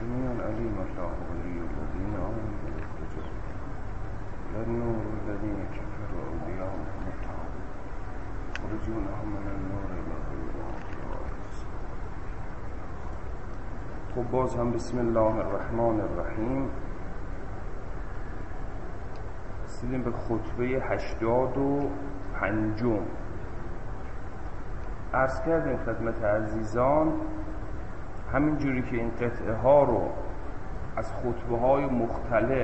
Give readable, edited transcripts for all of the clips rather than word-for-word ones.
سميع عليم الله ولي الذين آمنوا بالهدى للنور الذين كفروا أولياءهم الطاغوت يخرجونهم من النور إلى الظلمات. خب باز هم بسم الله الرحمن الرحیم رسیدیم به خطبه 85. عرض کردیم خدمت عزیزان همین جوری که این قطعه ها رو از خطبه های مختلف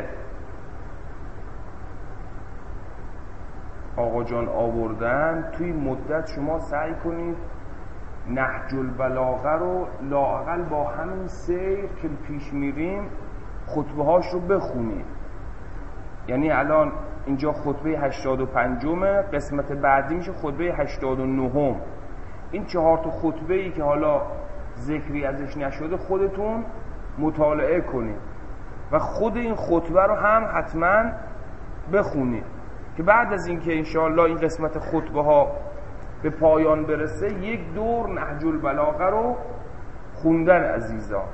آقا جان آوردن، توی مدت شما سعی کنید نهج البلاغه رو لااقل با همین سیر که پیش میریم خطبه هاش رو بخونید. یعنی الان اینجا خطبه 85، قسمت بعدی میشه خطبه 89. این 4 تا خطبه ای که حالا ذکری ازش نشده خودتون مطالعه کنید و خود این خطبه رو هم حتما بخونید که بعد از اینکه انشاءالله این قسمت خطبه ها به پایان برسه یک دور نهج البلاغه رو خوندن عزیزان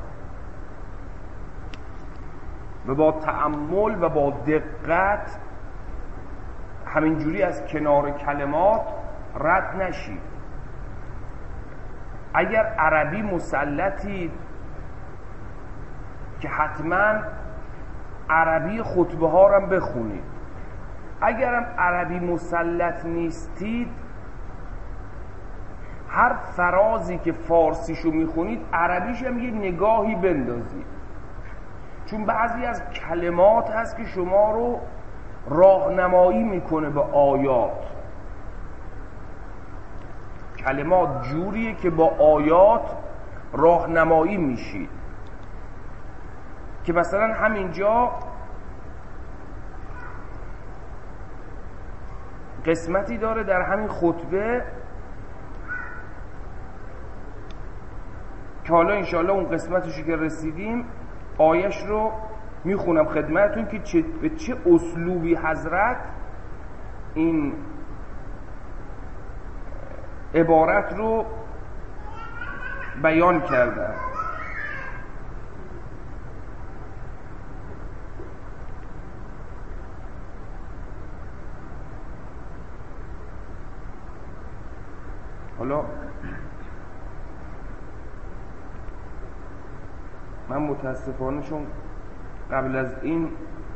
و با تأمل و با دقت همینجوری از کنار کلمات رد نشید. اگر عربی مسلطید که حتما عربی خطبه ها رو بخونید. اگرم عربی مسلط نیستید هر فرازی که فارسیشو میخونید عربیش هم یه نگاهی بندازید، چون بعضی از کلمات هست که شما رو راهنمایی میکنه به آیات. کلمات جوریه که با آیات راهنمایی میشید که مثلا همینجا قسمتی داره در همین خطبه که حالا انشاءالله اون قسمتشو که رسیدیم آیش رو میخونم خدمتون که به چه اسلوبی حضرت این عبارت رو بیان کردن. حالا من متاسفانه چون قبل از این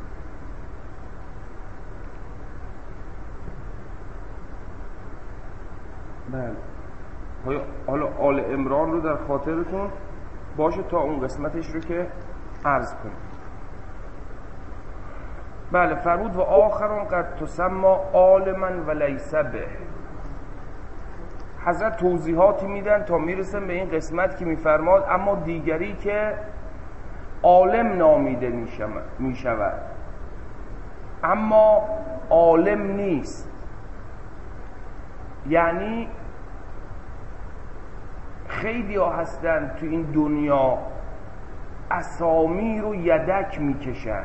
حالا آل عمران رو در خاطرتون باشه تا اون قسمتش رو که عرض کنیم. بله فرمود و آخرون قد تسمى عالما و لیس به. حضرت توضیحاتی میدن تا میرسن به این قسمت که میفرماد اما دیگری که عالم نامیده میشود اما عالم نیست. یعنی خیلی ها هستن تو این دنیا اسامی رو یدک میکشن،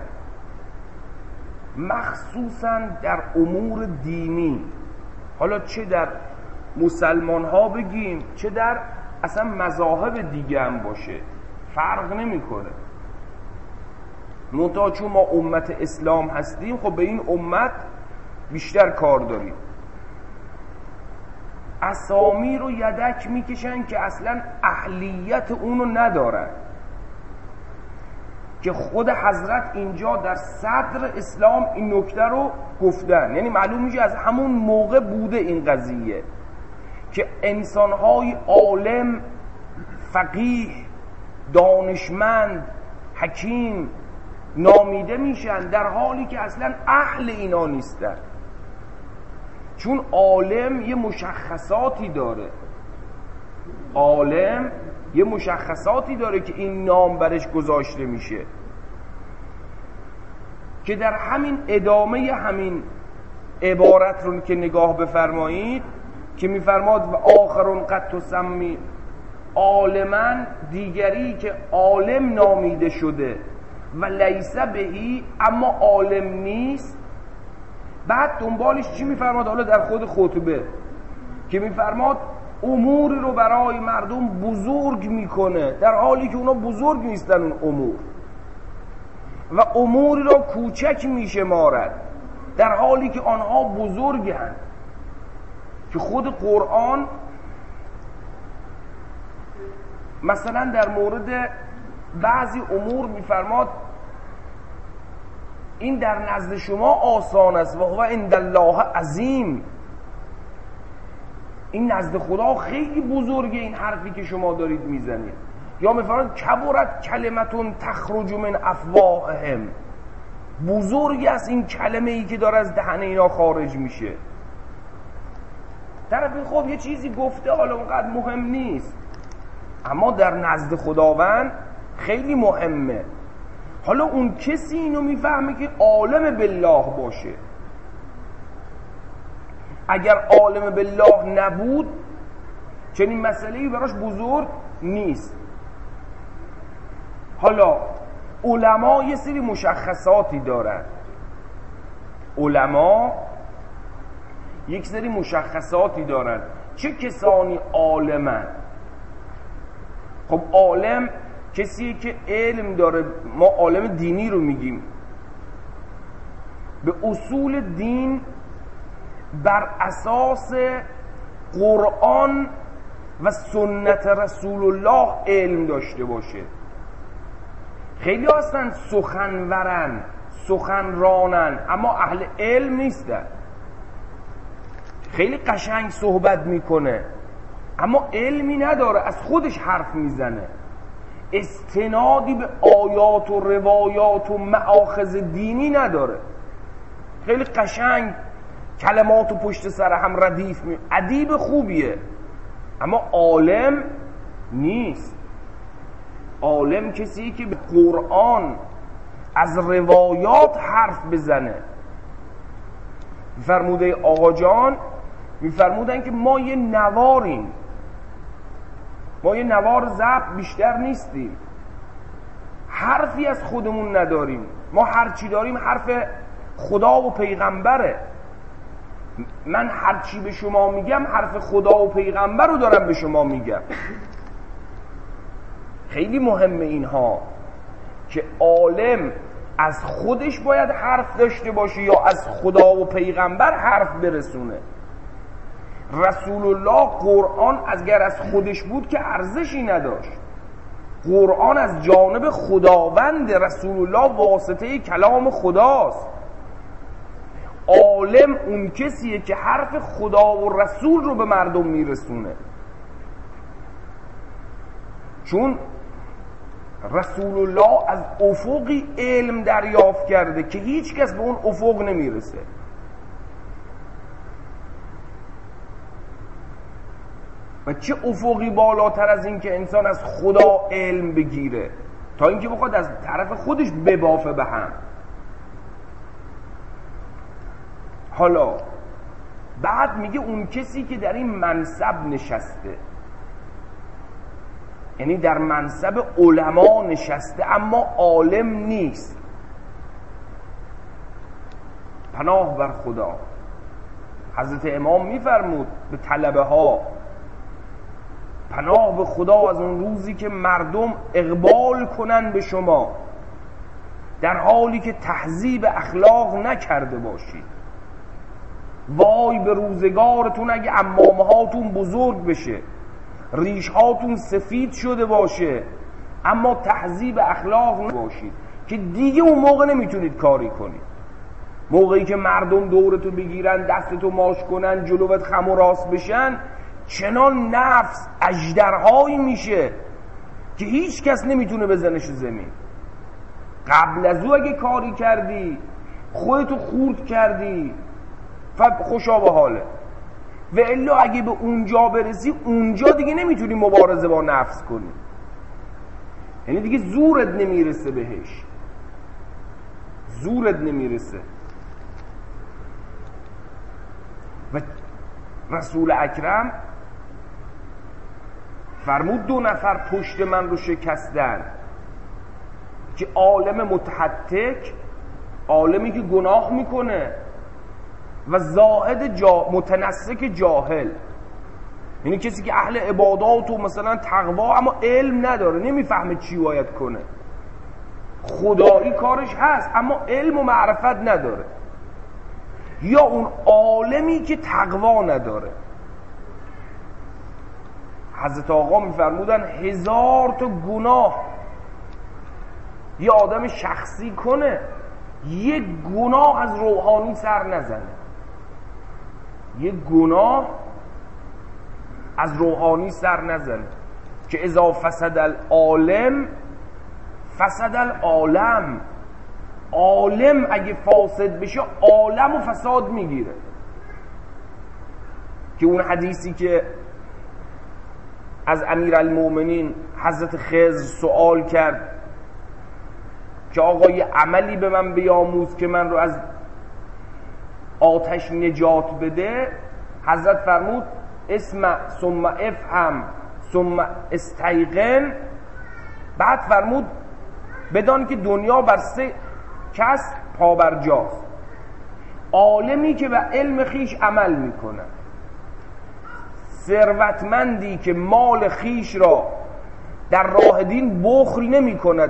مخصوصا در امور دینی، حالا چه در مسلمان ها بگیم چه در اصلا مذاهب دیگه هم باشه فرق نمیکنه. منتها چون ما امت اسلام هستیم خب به این امت بیشتر کار داریم. اسامی رو یدک میکشن که اصلا اهلیت اونو ندارن، که خود حضرت اینجا در صدر اسلام این نکته رو گفتن. یعنی معلوم میشه از همون موقع بوده این قضیه که انسانهای عالم، فقیه، دانشمند، حکیم نامیده میشن در حالی که اصلا اهل اینا نیستن. چون عالم یه مشخصاتی داره، عالم یه مشخصاتی داره که این نام برش گذاشته میشه، که در همین ادامه همین عبارت رو که نگاه بفرمایید که میفرماد و آخرون قد تسمی عالما، دیگری که عالم نامیده شده و لیس بهی اما عالم نیست. بعد دنبالش چی میفرماد؟ حالا در خود خطبه که میفرماد اموری رو برای مردم بزرگ میکنه در حالی که اونا بزرگ نیستن اون امور، و اموری رو کوچک میشمارد در حالی که آنها بزرگند. که خود قرآن مثلا در مورد بعضی امور میفرماد این در نزد شما آسان است و هو عند الله عظیم، این نزد خدا خیلی بزرگه این حرفی که شما دارید میزنید. یا میفرماد کبرت کلمتون تخرج من افواههم، بزرگ است این کلمه ای که داره از دهن اینا خارج میشه. طرف خب یه چیزی گفته حالا اونقدر مهم نیست، اما در نزد خداوند خیلی مهمه. حالا اون کسی اینو میفهمه که عالم بالله باشه. اگر عالم بالله نبود چنین مسئله‌ای براش بزرگ نیست. حالا علما یه سری مشخصاتی دارن، علما یک سری مشخصاتی دارن چه کسانی عالمن. خب عالم کسیه که علم داره، ما عالم دینی رو میگیم، به اصول دین بر اساس قرآن و سنت رسول الله علم داشته باشه. خیلی هستن سخنورن، سخنرانن، اما اهل علم نیستن. خیلی قشنگ صحبت میکنه اما علمی نداره، از خودش حرف میزنه، استنادی به آیات و روایات و مآخذ دینی نداره. خیلی قشنگ کلمات و پشت سر هم ردیف ادیب خوبیه اما عالم نیست. عالم کسی که به قرآن از روایات حرف بزنه. فرموده آقا جان میفرمودن که ما یه نواریم، ما یه نوار ضبط بیشتر نیستیم، حرفی از خودمون نداریم، ما هرچی داریم حرف خدا و پیغمبره. من هرچی به شما میگم حرف خدا و پیغمبر رو دارم به شما میگم. خیلی مهمه اینها که عالم از خودش باید حرف داشته باشه یا از خدا و پیغمبر حرف برسونه. رسول الله قرآن اگر از خودش بود که ارزشی نداشت. قرآن از جانب خداوند، رسول الله واسطه کلام خداست. عالم اون کسیه که حرف خدا و رسول رو به مردم میرسونه، چون رسول الله از افقی علم دریافت کرده که هیچ کس به اون افق نمیرسه. و چه افقی بالاتر از این که انسان از خدا علم بگیره تا اینکه بخواد از طرف خودش ببافه به هم. حالا بعد میگه اون کسی که در این منصب نشسته، یعنی در منصب علما نشسته اما عالم نیست. پناه بر خدا. حضرت امام میفرمود به طلبه ها پناه به خدا از اون روزی که مردم اقبال کنن به شما در حالی که تهذیب اخلاق نکرده باشید. وای به روزگارتون اگه عمامه هاتون بزرگ بشه، ریش هاتون سفید شده باشه اما تهذیب اخلاق نباشید که دیگه اون موقع نمیتونید کاری کنید. موقعی که مردم دورتو بگیرن، دستتو ماش کنن، جلوت خم و راست بشن، چنان نفس اژدرهایی میشه که هیچ کس نمیتونه بزنش زمین. قبل از او اگه کاری کردی خودتو خورد کردی خوشا به حاله، و الا اگه به اونجا برسی اونجا دیگه نمیتونی مبارزه با نفس کنی، یعنی دیگه زورت نمیرسه بهش، زورت نمیرسه. و رسول اکرم فرمود 2 نفر پشت من رو شکستن که عالم متحتک، عالمی که گناه میکنه، و زاهد متنسک جاهل. یعنی کسی که اهل عبادات و مثلا تقوا اما علم نداره، نمیفهمه چی باید کنه، خدایی کارش هست اما علم و معرفت نداره. یا اون عالمی که تقوا نداره. حضرت آقا میفرمودن 1000 تا گناه یه آدم شخصی کنه، یک گناه از روحانی سر نزنه، یک گناه از روحانی سر نزنه، که اذا فسد العالم فسد العالم. عالم اگه فاسد بشه عالم و فساد میگیره. که اون حدیثی که از امیرالمومنین حضرت خضر سوال کرد که آقا یه عملی به من بیاموز که من رو از آتش نجات بده، حضرت فرمود اسمع ثم افهم ثم استیقن. بعد فرمود بدان که دنیا بر 3 کس پابرجاست: عالمی که به علم خیش عمل میکنه، ثروتمندی که مال خیش را در راه دین بخل نمی کند،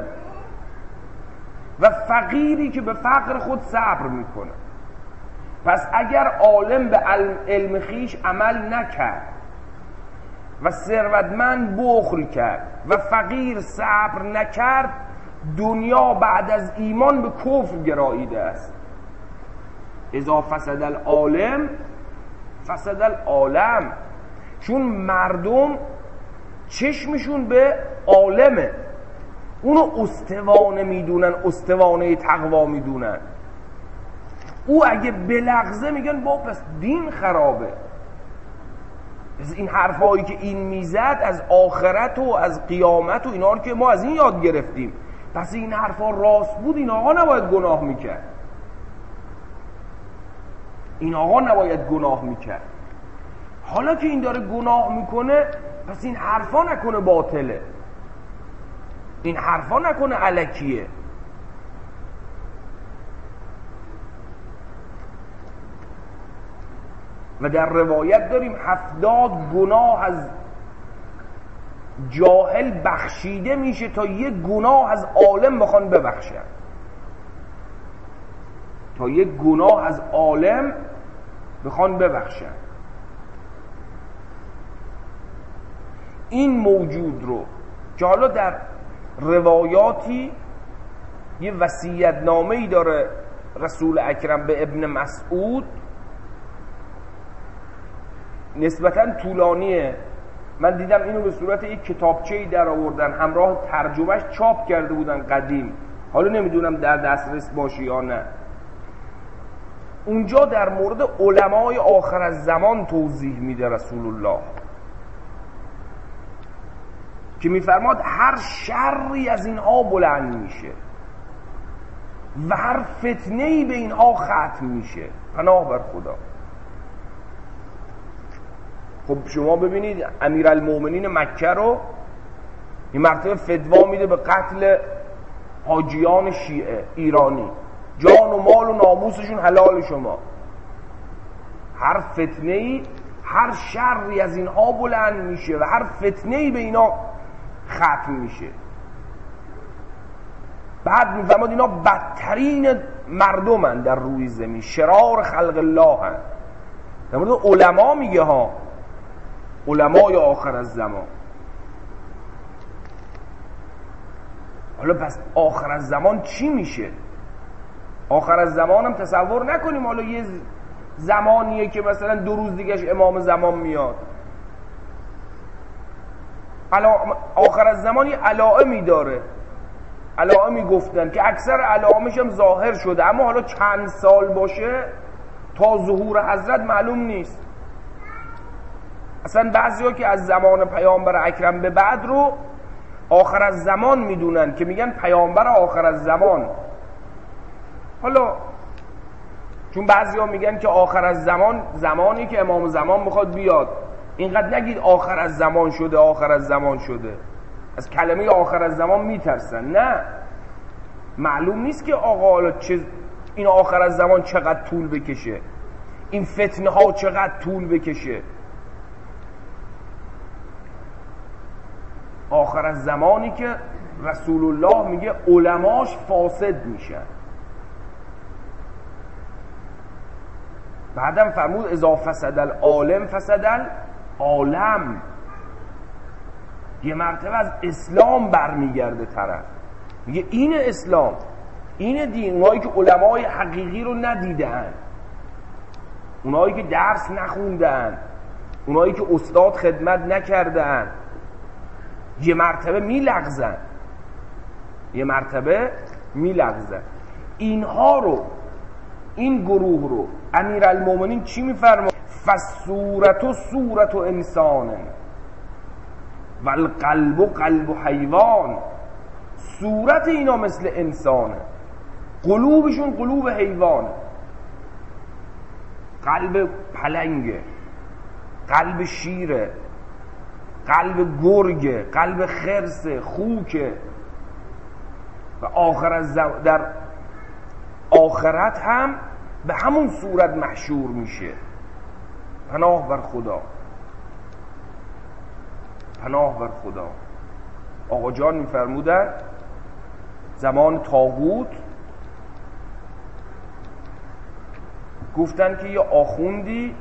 و فقیری که به فقر خود صبر میکنه. پس اگر عالم به علم خیش عمل نکرد و ثروتمند بخل کرد و فقیر صبر نکرد، دنیا بعد از ایمان به کفر گراییده است. اذا فسد العالم فسد العالم. چون مردم چشمشون به عالمه، اونو استوانه میدونن، استوانه تقوا میدونن. او اگه بلغزه میگن با پس دین خرابه. پس این حرفایی که این میزد از آخرت و از قیامت و اینا رو که ما از این یاد گرفتیم، پس این حرفا راست بود، این آقا نباید گناه میکرد، این آقا نباید گناه میکرد. حالا که این داره گناه میکنه، پس این حرفا نکنه باطله، این حرفا نکنه الکیه. و در روایت داریم 70 گناه از جاهل بخشیده میشه تا یک گناه از عالم بخوان ببخشن، تا یک گناه از عالم بخوان ببخشن. این موجود رو که حالا در روایاتی یه وصیت‌نامه‌ای داره رسول اکرم به ابن مسعود، نسبتاً طولانیه، من دیدم اینو به صورت یک کتابچه‌ای در آوردن، همراه ترجمهش چاپ کرده بودن قدیم، حالا نمیدونم در دسترس باشه یا نه. اونجا در مورد علمای آخر از زمان توضیح میده رسول الله که میفرماد هر شری از اینها بلند میشه و هر فتنه‌ای به اینها ختم میشه، پناه بر خدا. خب شما ببینید امیرالمومنین مکه رو این مرتبه فتوا میده به قتل حاجیان شیعه ایرانی، جان و مال و ناموسشون حلال شما. هر فتنه‌ای، هر شری از اینها بلند میشه و هر فتنه‌ای به اینا ختم میشه. بعد میفرماد اینا بدترین مردمن در روی زمین، شرار خلق الله هن. در مورد علما میگه ها، علمای آخر از زمان. حالا پس آخر از زمان چی میشه؟ آخر از زمان هم تصور نکنیم حالا یه زمانیه که مثلا 2 روز دیگهش امام زمان میاد. آخر از زمان یه علائمی داره، علائمی گفتن که اکثر علائمش هم ظاهر شده، اما حالا چند سال باشه تا ظهور حضرت معلوم نیست. اصلا بعضی ها که از زمان پیامبر اکرم به بعد رو آخر از زمان میدونن که میگن پیامبر آخر از زمان. حالا چون بعضی ها میگن که آخر از زمان زمانی که امام زمان میخواد بیاد، اینقدر نگید آخر از زمان شده، آخر از زمان شده، از کلمه آخر از زمان میترسن. نه، معلوم نیست که آقا حالا این آخر از زمان چقدر طول بکشه، این فتنه ها چقدر طول بکشه. آخر از زمانی که رسول الله میگه علماش فاسد میشن. بعدم فرمود اذا فسد العالم فسد العالم. یه مرتبه از اسلام برمیگرده طرف، میگه این اسلام، این دین. اونایی که علمای حقیقی رو ندیدن، اونایی که درس نخوندن، اونایی که استاد خدمت نکردن، یه مرتبه میلغزن، یه مرتبه میلغزن. اینها رو، این گروه رو امیرالمومنین چی میفرماید؟ فالصورت صورت انسان و القلب قلب حیوان. صورت اینا مثل انسانه، قلوبشون قلوب حیوانه. قلب پلنگه، قلب شیره، قلب گرگه، قلب خرسه، خوکه. و در آخرت هم به همون صورت محشور میشه. پناه بر خدا، پناه بر خدا. آقا جان میفرمودن زمان طاغوت گفتن که یه آخوندی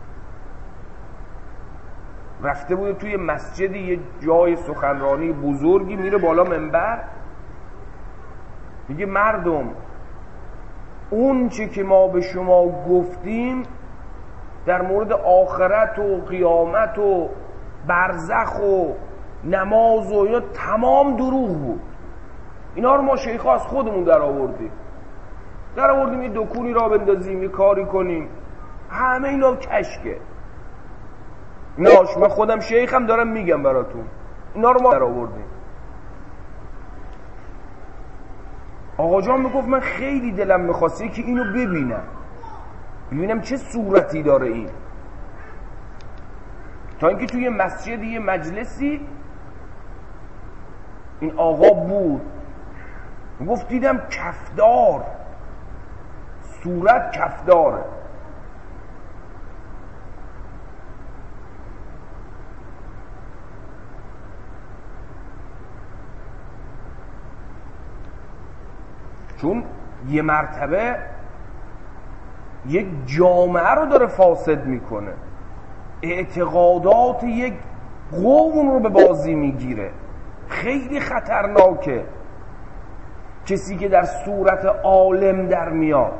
رفته بوده توی مسجدی، یه جای سخنرانی بزرگی، میره بالا منبر میگه مردم اون چی که ما به شما گفتیم در مورد آخرت و قیامت و برزخ و نماز و یا تمام دروغ بود. اینا رو ما شیخا از خودمون در آوردیم، یه دکونی را بندازیم، یه کاری کنیم، همه اینا کشکه. من خودم شیخم دارم میگم براتون، اینا رو ما در آوردیم. آقا جان میگفت من خیلی دلم میخواسته که اینو ببینم چه صورتی داره این. تا اینکه توی مسجد یه مجلسی این آقا بود، میگفت دیدم کفدار، صورت کفداره. چون یه مرتبه یک جامعه رو داره فاسد میکنه، اعتقادات یک قوم رو به بازی میگیره. خیلی خطرناکه کسی که در صورت عالم در میاد،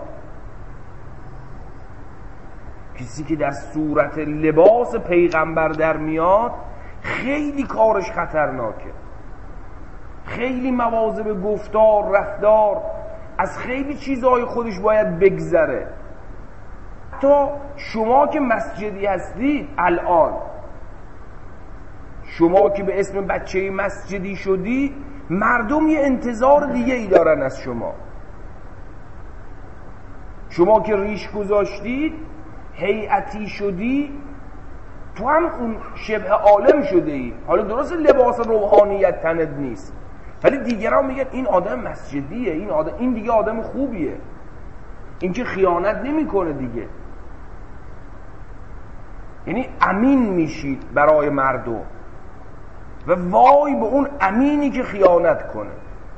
کسی که در صورت لباس پیغمبر در میاد، خیلی کارش خطرناکه. خیلی مواظب گفتار، رفتار، از خیلی چیزهای خودش باید بگذره. حتی شما که مسجدی هستید الان، شما که به اسم بچه مسجدی شدی، مردم یه انتظار دیگه ای دارن از شما. شما که ریش گذاشتید، هیئتی شدی، تو هم اون شبه عالم شده ای. حالا درست لباس روحانیت تنت نیست، ولی دیگران میگن این آدم مسجدیه، این دیگه آدم خوبیه، این که خیانت نمیکنه دیگه. یعنی امین میشید برای مردم و وای به اون امینی که خیانت کنه.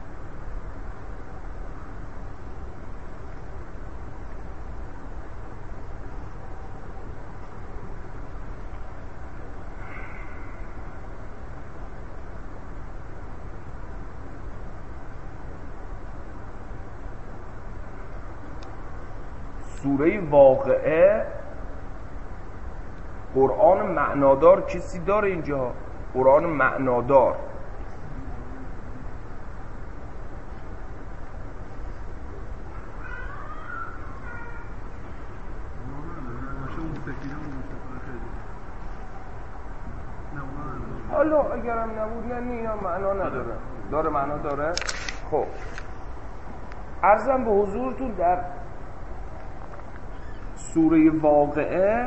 سوره واقعه قرآن معنادار کسی داره اینجا؟ قرآن معنادار حالا اگرم نبود یعنی اینا معنا نداره. داره معنا داره. خب عرضم به حضورتون در سوره واقعه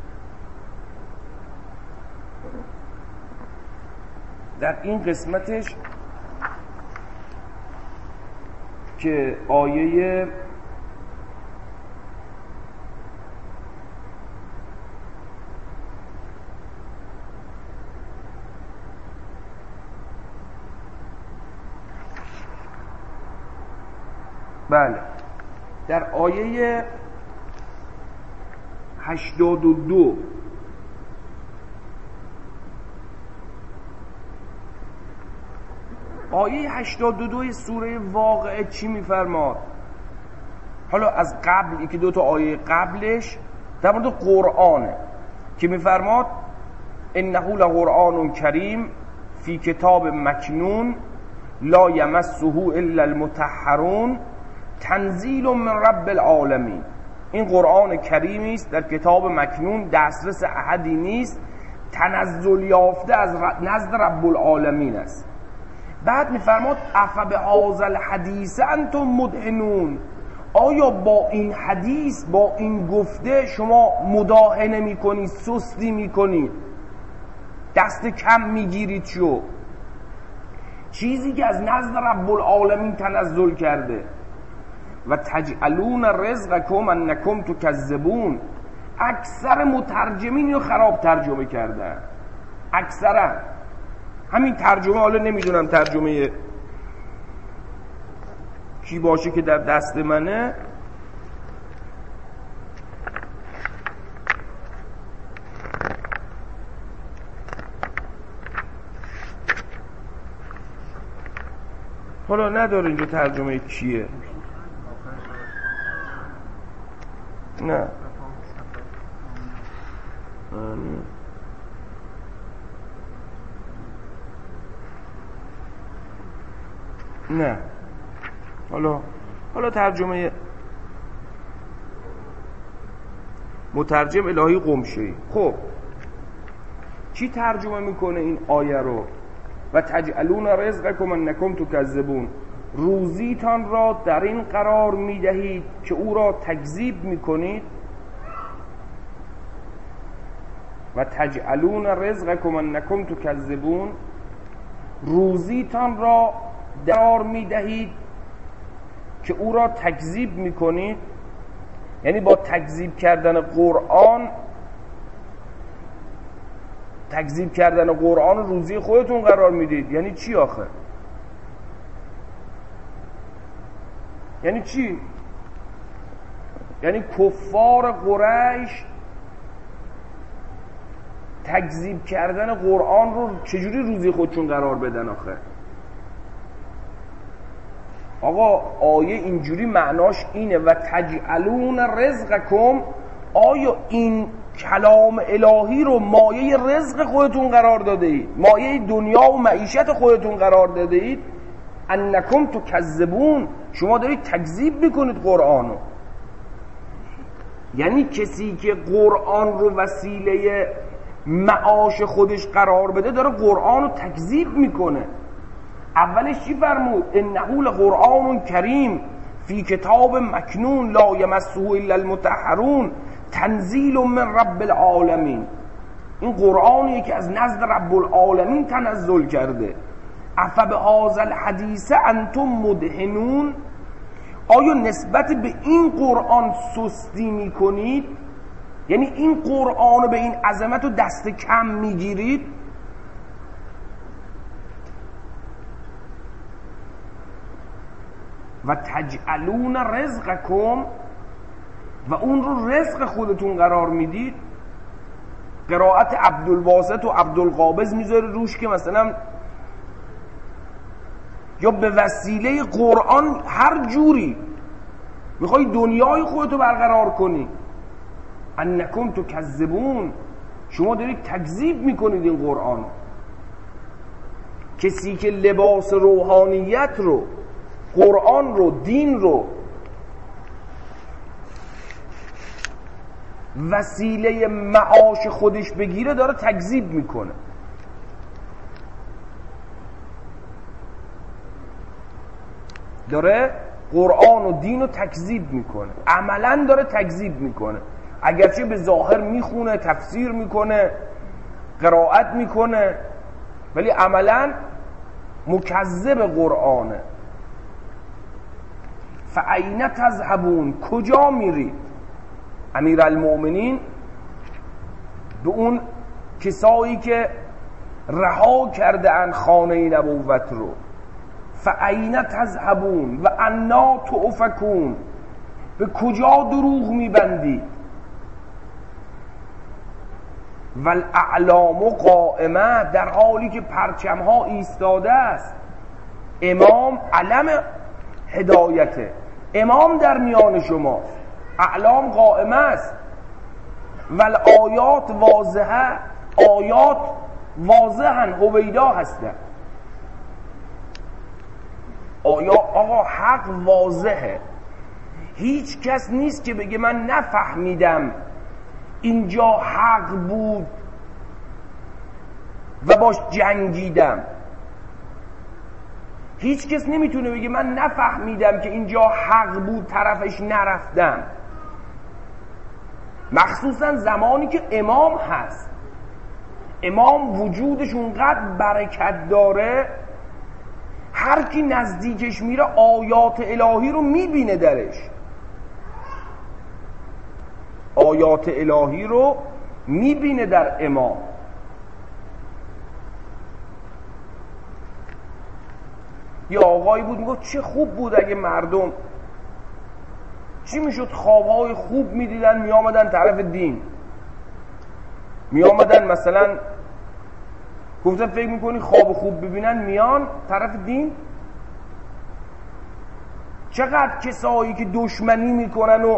در این قسمتش که آیه بله در آیه 82 آیه 82 سوره واقعه چی میفرماد؟ حالا از قبل یکی دو تا آیه قبلش در مورد قرآنه که میفرماد انه لقرآن کریم فی کتاب مکنون لا یمسه الا المطهرون تنزیل من رب العالمین. این قرآن کریمی است در کتاب مکنون، دسترس احدی نیست، تنزل یافته از نزد رب العالمین است. بعد میفرماد افبهذا الحدیث انتم مدهنون، آیا با این حدیث، با این گفته شما مداهنه میکنید، سستی میکنید، دست کم میگیرید؟ شو چیزی که از نزد رب العالمین تنزل کرده. و تجعلون رزقکم انکم تکذبون. اکثر مترجمین رو خراب ترجمه کردن، اکثرا همین ترجمه، حالا نمیدونم ترجمه کی باشه که در دست منه، حالا نداره اینجا ترجمه کیه، نه نه حالا ترجمه مترجم الهی قمشه‌ای. خب کی ترجمه میکنه این آیه رو؟ و تجعلون رزقکم انکم تکذبون، روزیتان را در این قرار میدهید که او را تکذیب میکنید. و تجعلون رزقکم انکم تکذبون، روزیتان را قرار میدهید که او را تکذیب میکنید. یعنی با تکذیب کردن قرآن روزی خودتون قرار میدید. یعنی چی آخه؟ یعنی چی؟ یعنی کفار قریش تکذیب کردن قرآن رو چجوری روزی خودشون قرار بدن آخه؟ آقا آیه اینجوری معناش اینه و تجعلون رزقکم، آیا این کلام الهی رو مایه رزق خودتون قرار داده اید، مایه دنیا و معیشت خودتون قرار داده اید؟ انکم تکذبون، شما دارید تکذیب میکنید قرآن رو. یعنی کسی که قرآن رو وسیله معاش خودش قرار بده داره قرآن رو تکذیب میکنه. اولش چی فرمود؟ انه لقرآن کریم فی کتاب مکنون لا یمسه الا المطهرون تنزیل من رب العالمین. این قرآنیه که از نزد رب العالمین تنزل کرده. افبهذا الحدیث انتم مدهنون، آیا نسبت به این قرآن سستی میکنید؟ یعنی این قرآن به این عظمت رو دست کم میگیرید؟ و تجعلون رزقکم، و اون رو رزق خودتون قرار میدید. قرائت عبدالباسط و عبدالقابض میذاره روش که مثلا یا به وسیله قرآن هر جوری میخوای دنیای خودتو برقرار کنی. انکم تکذبون، شما دارید تکذیب میکنید این قرآن. کسی که لباس روحانیت رو، قرآن رو، دین رو وسیله معاش خودش بگیره داره تکذیب میکنه. داره قرآن و دین رو تکذیب میکنه، عملا داره تکذیب میکنه. اگرچه به ظاهر میخونه، تفسیر میکنه، قرائت میکنه، ولی عملا مکذب قرآنه. فأین تذهبون، کجا میرید؟ امیرالمؤمنین به اون کسایی که رها کرده ان خانه نبوت رو، فأین تذهبون و انا تؤفکون، به کجا دروغ میبندید؟ و الاعلام قائمه، در حالی که پرچم ها ایستاده است. امام علم هدایته، امام در میان شماست، اعلام قائمه است. و الآیات واضحه، آیات واضحن، هویدا هستن. آقا حق واضحه، هیچ کس نیست که بگه من نفهمیدم اینجا حق بود و باش جنگیدم. هیچ کس نمیتونه بگه من نفهمیدم که اینجا حق بود طرفش نرفتم، مخصوصا زمانی که امام هست. امام وجودش اونقدر برکت داره، هر کی نزدیکش میره آیات الهی رو میبینه درش، آیات الهی رو میبینه در امام. یه آقایی بود میگفت چه خوب بود اگه مردم چی میشد خوابهای خوب میدیدن میامدن طرف دین، میامدن مثلا گفتم فکر میکنی خواب خوب ببینن میان طرف دین؟ چقدر کسایی که دشمنی میکنن و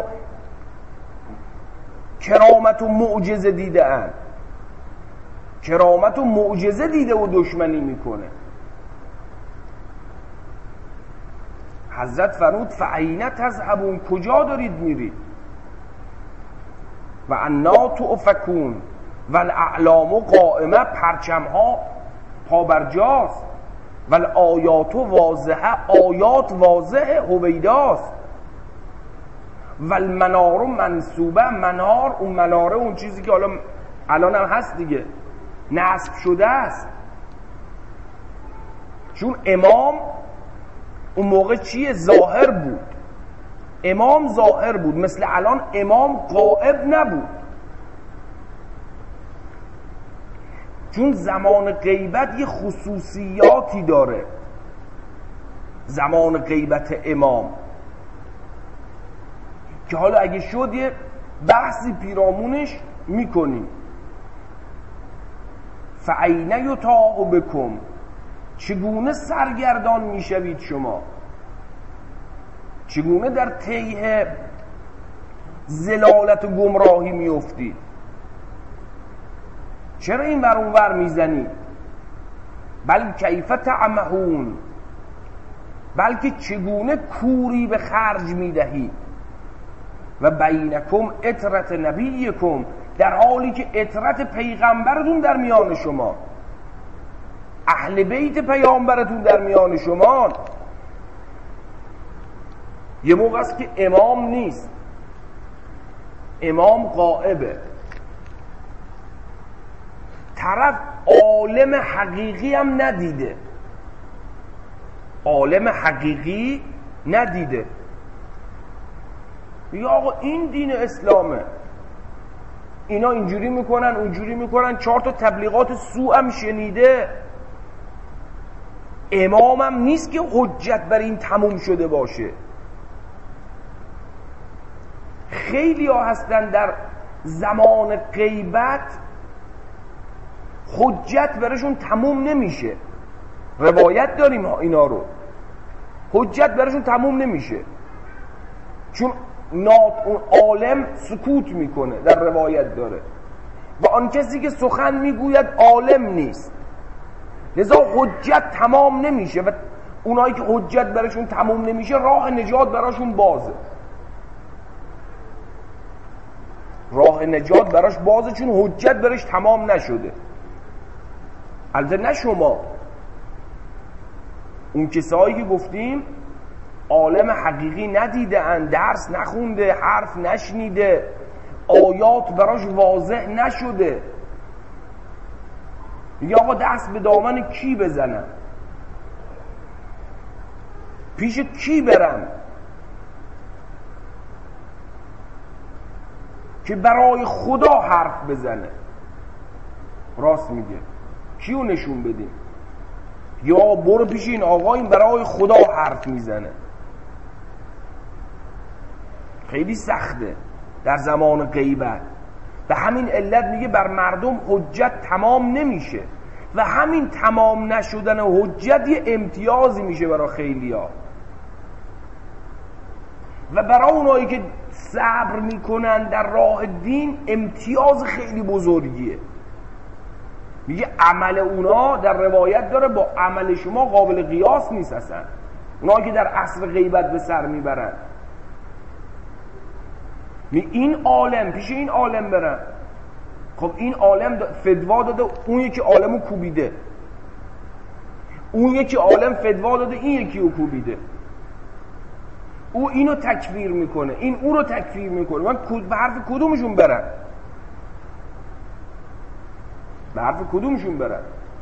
کرامت و معجزه دیده ان، کرامت و معجزه دیده و دشمنی میکنه. حضرت فرمود فأین تذهبون، کجا دارید میرید؟ و انا تؤفکون و الاعلام قائمه، پرچم ها پابرجاست. و الآیات واضحه، آیات واضحه، هویداست. و المنار منصوبه، منار اون مناره، اون چیزی که الان هم هست دیگه، نصب شده است. چون امام اون موقع چیه؟ ظاهر بود. امام ظاهر بود، مثل الان امام غائب نبود. چون زمان غیبت یه خصوصیاتی داره، زمان غیبت امام، که حالا اگه شد یه بحثی پیرامونش میکنیم. فأین یطاع بکم، چگونه سرگردان میشوید شما، چگونه در تیه زلالت و گمراهی میافتید، چرا این ور اون ور میزنید؟ بل کیف تعمهون، بلکه چگونه کوری به خرج میدهید. و بینکم عترة نبیکم، در حالی که عترت پیغمبرتون در میان شما، اهل بیت پیامبرتون در میان شما. یه موقع است که امام نیست، امام غائبه، طرف عالم حقیقی هم ندیده، عالم حقیقی ندیده. یا آقا این دین اسلامه، اینا اینجوری میکنن اونجوری میکنن، 4 تا تبلیغات سوء هم شنیده. امامم نیست که حجت بر این تموم شده باشه. خیلی ها هستن در زمان غیبت حجت برشون تموم نمیشه، روایت داریم اینا رو، حجت برشون تموم نمیشه، چون اون عالم سکوت میکنه، در روایت داره، و آن کسی که سخن میگوید عالم نیست، لذا حجت تمام نمیشه. و اونایی که حجت برشون تمام نمیشه، راه نجات براشون بازه، راه نجات براش بازه، چون حجت برش تمام نشده. البته نه شما، اون کسایی که گفتیم عالم حقیقی ندیده اند، درس نخونده، حرف نشنیده، آیات براش واضح نشده، میگه آقا دست به دامن کی بزنم، پیش کی برم که برای خدا حرف بزنه. راست میگه، کیو نشون بدیم؟ یا برو پیش این آقا، این برای خدا حرف میزنه. خیلی سخته در زمان غیبت. به همین علت میگه بر مردم حجت تمام نمیشه و همین تمام نشدن حجت یه امتیازی میشه برای خیلیا و برای اونایی که صبر میکنن در راه دین امتیاز خیلی بزرگیه. میگه عمل اونا در روایت داره با عمل شما قابل قیاس نیست اصلا. اونایی که در عصر غیبت به سر میبرن، این عالم پیش این عالم برن، خب این عالم فتوا داده، اون یکی عالمو کوبیده، اون یکی عالم فتوا داده، این یکی رو کوبیده، او اینو تکفیر میکنه، این او رو تکفیر میکنه. من به حرف کدومشون برن؟ به حرف کدومشون برن؟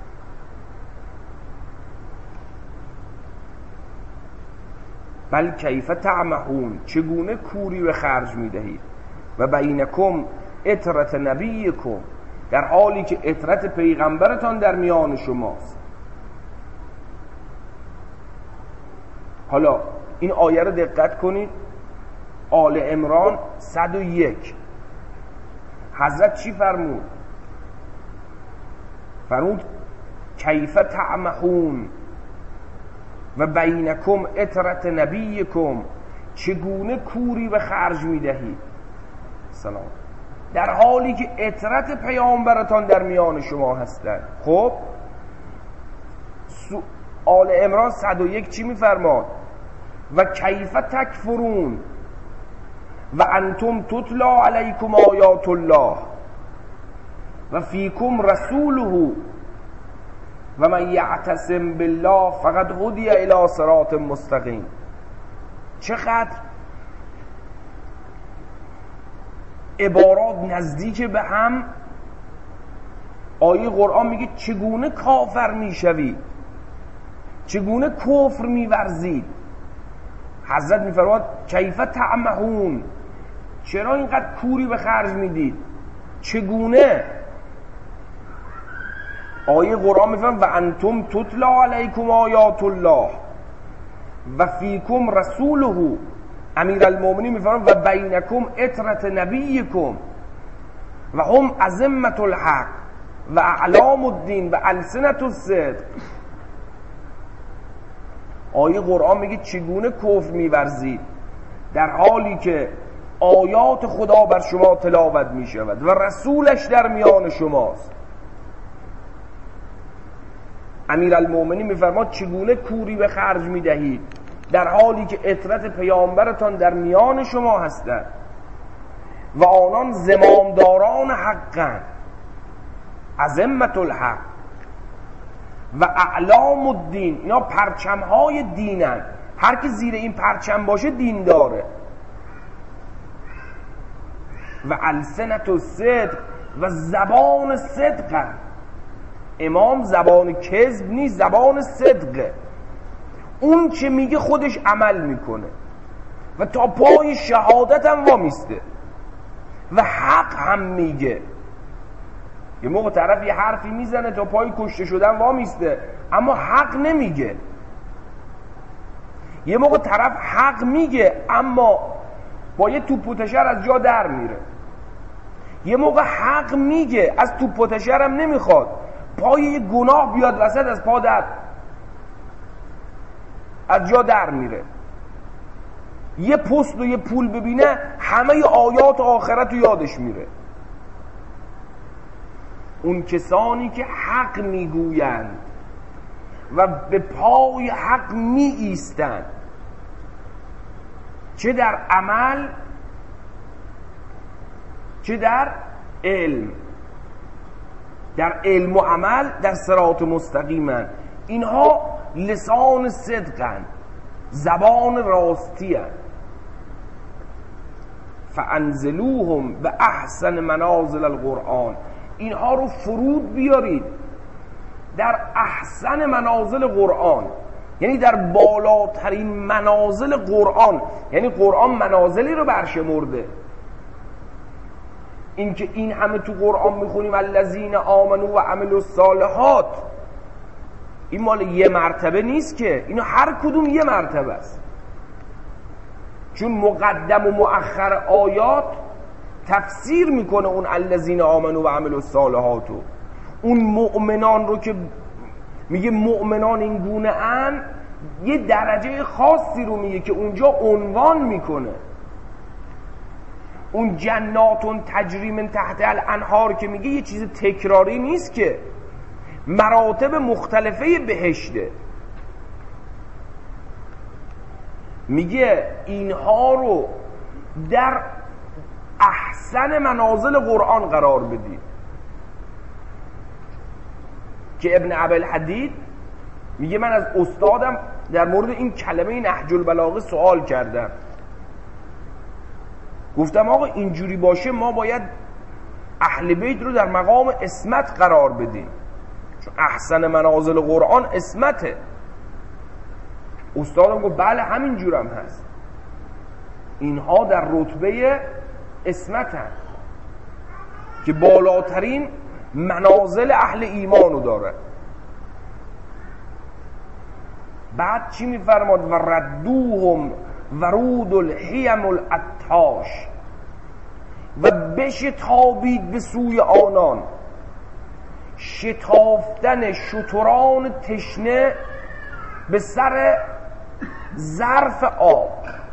بل کیف تعمهون، چگونه کوری به خرج میدهید، و بینکم اطرت نبیکم، در حالی که اطرت پیغمبرتان در میان شماست. حالا این آیه رو دقت کنید، آل عمران 101 حضرت چی فرمود؟ فرمود کیف تعمهون و بینکم اطرت نبیکم، چگونه کوری به خرج میدهید، سلام، در حالی که اطرت پیامبرتان در میان شما هستند. خب آل عمران 101 چی میفرماد؟ و کیف تکفرون و انتم تتلا علیکم آیات الله و فیکم رسوله و من یعتصم بالله فقد هدی الی صراط مستقیم. چقدر عبارات نزدیک به هم. آیه قرآن میگه چگونه کافر میشوید، چگونه کفر میورزید. حضرت میفرماد کیف تعمهون، چرا اینقدر کوری به خرج میدید، چگونه؟ آیه قرآن میفرماد و انتم تتلا علیکم آیات الله و فیکم رسوله. امیرالمومنین میفرماد و بینکم اطرت نبیکم و هم ازمة الحق و اعلام الدین و السنة الصدق. آیه قرآن میگه چگونه کفر میورزید در حالی که آیات خدا بر شما تلاوت میشود و رسولش در میان شماست. امیرالمومنین میفرماد چگونه کوری به خرج میدهید در حالی که اطرت پیامبرتان در میان شما هستند و آنان زمامداران حقن، ازمة الحق و اعلام الدین، اینا پرچمهای دینن، هر کی زیر این پرچم باشه دین داره. و السنة الصدق و زبان صدقن. امام زبان کذب نیست، زبان صدقه. اون چه میگه خودش عمل میکنه و تا پای شهادت هم وامیسته و حق هم میگه. یه موقع طرف یه حرفی میزنه تا پای کشته شدن وامیسته اما حق نمیگه. یه موقع طرف حق میگه اما با یه توپ و تشر از جا در میره. یه موقع حق میگه از توپ و تشر هم نمیخواد، پای یه گناه بیاد وسط از پا از جا در میره. یه پست و یه پول ببینه همه آیات آخرت رو یادش میره. اون کسانی که حق میگویند و به پای حق می ایستند، چه در عمل چه در علم، در علم و عمل در صراط مستقیمن، اینها لسان صدقن، زبان راستی‌اند. فانزلوهم به احسن منازل القرآن، اینها رو فرود بیارید در احسن منازل قرآن، یعنی در بالاترین منازل قرآن. یعنی قرآن منازلی رو برشمرده. اینکه این همه تو قرآن میخونیم الذین آمنوا و عملوا الصالحات، این مال یه مرتبه نیست که، اینا هر کدوم یه مرتبه است، چون مقدم و مؤخر آیات تفسیر میکنه اون الذین آمنوا و عملوا الصالحات، اون مؤمنان رو که میگه مؤمنان این گونه ان، یه درجه خاصی رو میگه که اونجا عنوان میکنه. اون جناتون تجری من تحت الانهار که میگه یه چیز تکراری نیست، که مراتب مختلفه بهشته. میگه اینها رو در احسن منازل قرآن قرار بدید. که ابن ابوالحدید میگه من از استادم در مورد این کلمه نهج البلاغه سوال کردم، گفتم آقا اینجوری باشه ما باید اهل بیت رو در مقام عصمت قرار بدیم، چون احسن منازل قرآن عصمته. استادم گفت بله همین جورم هست، اینها در رتبه عصمتن که بالاترین منازل اهل ایمان رو داره. بعد چی میفرماد؟ و ردوهم ورود الحیم العطاش، و بشتابید به سوی آنان شتافتن شتران تشنه به سر ظرف آب.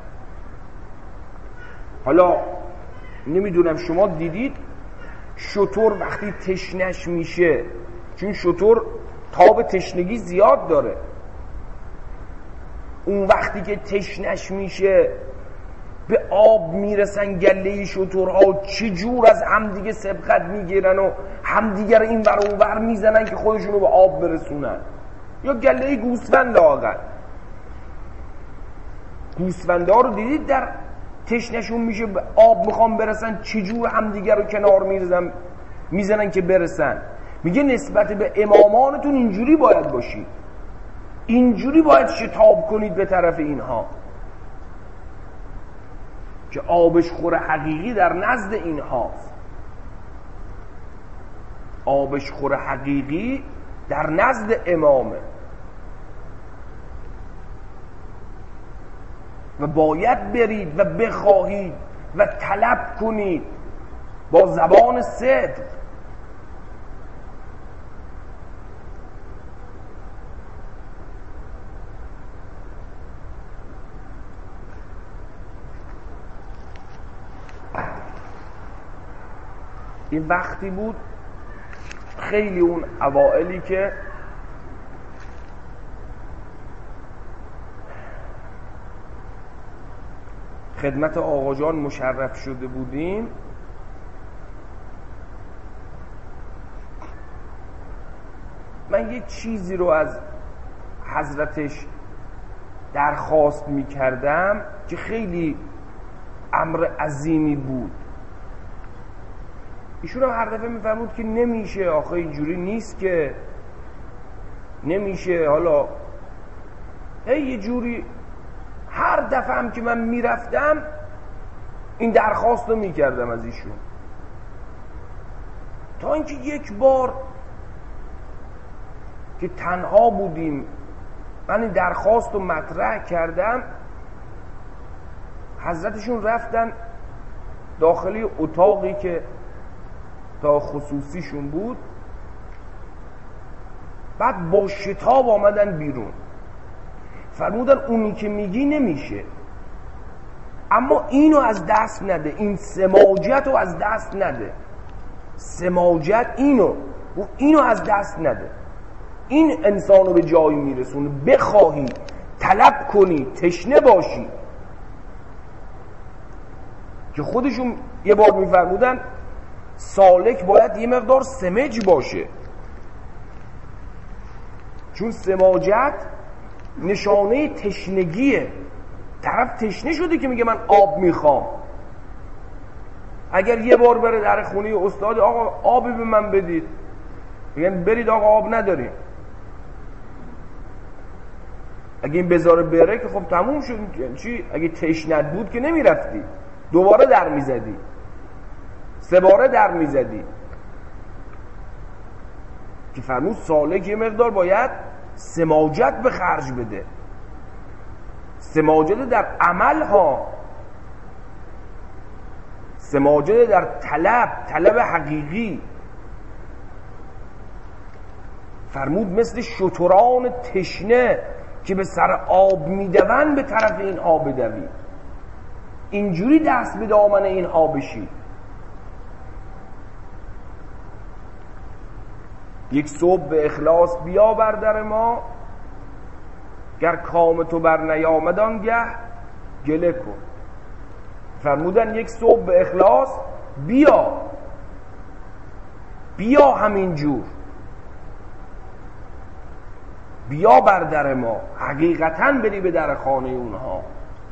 حالا نمیدونم شما دیدید شتر وقتی تشنش میشه، چون شتر تاب تشنگی زیاد داره، اون وقتی که تشنش میشه به آب میرسن، گله شترها چه جور از همدیگه سبقت میگیرن و همدیگه رو این ور اون ور میزنن که خودشونو به آب برسونن. یا گله گوسفند لاغر، گوسفنده ها رو دیدید در تشنشون میشه به آب میخوام برسن چه جور همدیگه رو کنار میزنن که برسن. میگه نسبت به امامانتون اینجوری باید باشید، اینجوری باید شتاب کنید به طرف اینها، که آبشخور حقیقی در نزد اینهاست. آبشخور حقیقی در نزد امامه و باید برید و بخواهید و طلب کنید با زبان صدق. این وقتی بود خیلی اون اوائلی که خدمت آقا جان مشرف شده بودیم، من یه چیزی رو از حضرتش درخواست می کردم که خیلی امر عظیمی بود. ایشون هم هر دفعه میفرمود که نمیشه، آخه اینجوری نیست که نمیشه. حالا یه جوری هر دفعه هم که من میرفتم این درخواست رو میکردم از ایشون، تا اینکه یک بار که تنها بودیم من این درخواست رو مطرح کردم، حضرتشون رفتن داخلی اتاقی که تا خصوصیشون بود، بعد با شتاب آمدن بیرون، فرمودن اونی که میگی نمیشه، اما اینو از دست نده، این سماجت رو از دست نده، سماجت اینو از دست نده، این انسان رو به جایی میرسونه. بخواهی، طلب کنی، تشنه باشی. که خودشون یه بار میفرمودن سالک باید یه مقدار سمج باشه، چون سماجت نشانه تشنگیه. طرف تشنه شده که میگه من آب میخوام. اگر یه بار بره در خونه استاد، آقا آبی به من بدید، میگن برید آقا آب نداریم. اگه این بذاره بره که خب تموم شد. چی؟ اگه تشنت بود که نمیرفتی، دوباره در میزدی، 3 باره در میزدی. که فرمود سالک یه مقدار باید سماجت به خرج بده، سماجت در عمل ها، سماجت در طلب حقیقی. فرمود مثل شتران تشنه که به سر آب میدون به طرف این آب دوی، اینجوری دست به دامن این آب بشی. یک صبح به اخلاص بیا بر در ما، گر کام تو بر نیامد آنگه گله کن. فرمودن یک صبح به اخلاص بیا همین جور، بیا بر در ما، حقیقتاً بری به در خانه اونها،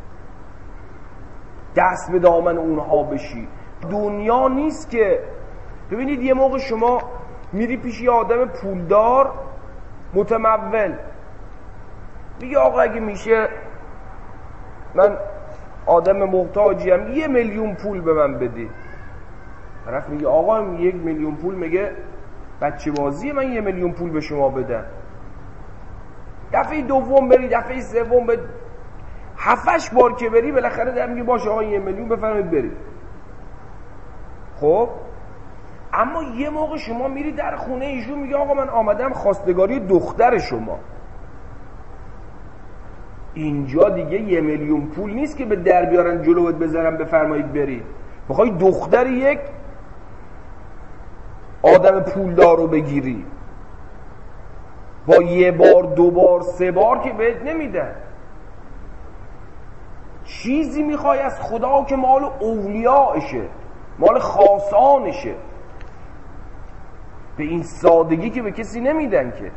دست به دامن اونها بشی. دنیا نیست که ببینید یه موقع شما میری پیش یه آدم پولدار متمول، میگه آقا اگه میشه من آدم محتاجیم 1 میلیون پول به من بدی. طرف میگه آقا 1 میلیون پول میگه بچه بازیه من 1 میلیون پول به شما بدم. دفعه دوم بری، دفعه سوم بری، 7-8 بار که بری بالاخره در میگه باشه آقا 1 میلیون بفرمایید برید. خب اما یه موقع شما میری در خونه ایشون میگه آقا من آمدم خواستگاری دختر شما. اینجا دیگه 1 میلیون پول نیست که به در بیارن جلوت بذارن بفرمایید برید. بخوای دختر یک آدم پولدار رو بگیری با 1 بار 2 بار 3 بار که بهت نمیدن. چیزی میخوای از خدا که مال اولیاءشه، مال خاصانشه، به این سادگی که به کسی نمیدن که.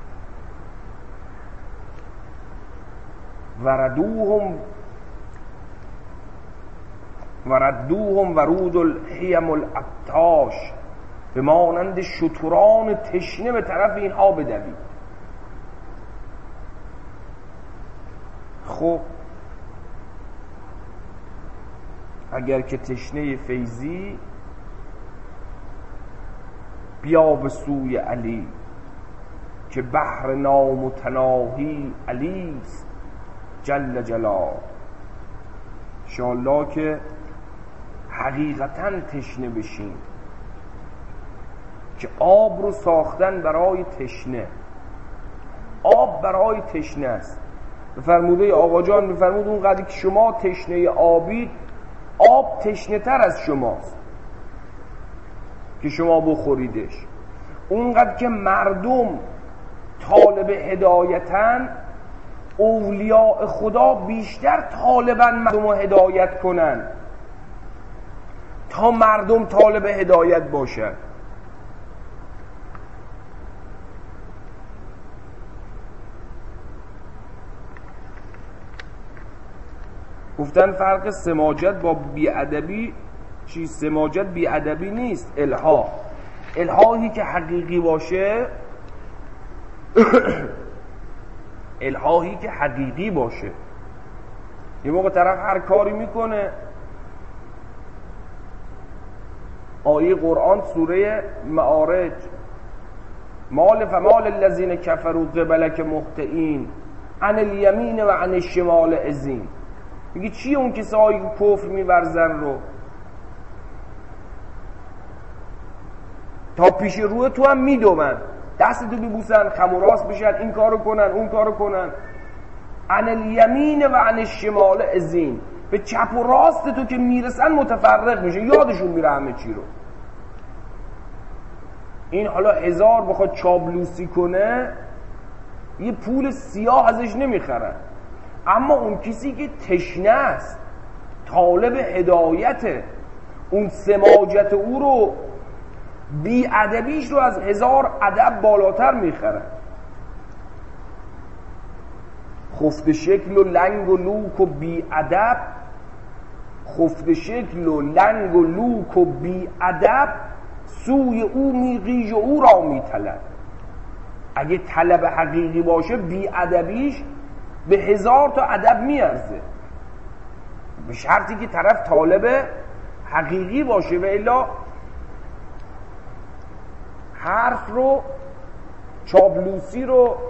وردوهم ورود الحیم الابتاش، به مانند شتران تشنه به طرف اینها بدوی. خب اگر که تشنه فیضی، بیا به سوی علی که بحر نامتناهی علیست جل جلال. انشاءالله که حقیقتاً تشنه بشین، که آب رو ساختن برای تشنه. آب برای تشنه است. فرموده آقا جان میفرمود اونقدر که شما تشنه آبید، آب تشنه تر از شماست که شما بخوریدش. اونقدر که مردم طالب هدایتن، اولیاء خدا بیشتر طالبن مردم رو هدایت کنن تا مردم طالب هدایت باشن. گفتن فرق سماجت با بیادبی چیز؟ سماجت بیادبی نیست، الحاحی که حقیقی باشه الحاحی که حقیقی باشه. یه موقع طرف هر کاری میکنه، آیه قرآن سوره معارج، مال فمال الذین کفروا قبلک مهطعین عن الیمین و عن الشمال عزین. میگه چیه اون کسایی که کفر میورزن رو تا پیش روی تو هم میدومن، دست تو ببوسن، خم و راست بشن، این کارو کنن اون کارو کنن. عن الیمین و عن الشمال عزین، به چپ و راست تو که میرسن متفرق میشه، یادشون میره همه چی رو. این حالا 1000 بخواد چابلوسی کنه یه پول سیاه ازش نمیخرن، اما اون کسی که تشنه است، طالب هدایته، اون سماجت او رو، بی ادبیش رو از 1000 ادب بالاتر میخرن. خفت شکل و لنگ و لوک و بی ادب، خفت شکل و لنگ و لوک و بی ادب، سوی او میغیژ و او را میطلب. اگه طلب حقیقی باشه بی ادبیش به 1000 تا ادب میارزه، به شرطی که طرف طالب حقیقی باشه، و الا حرف رو، چابلوسی رو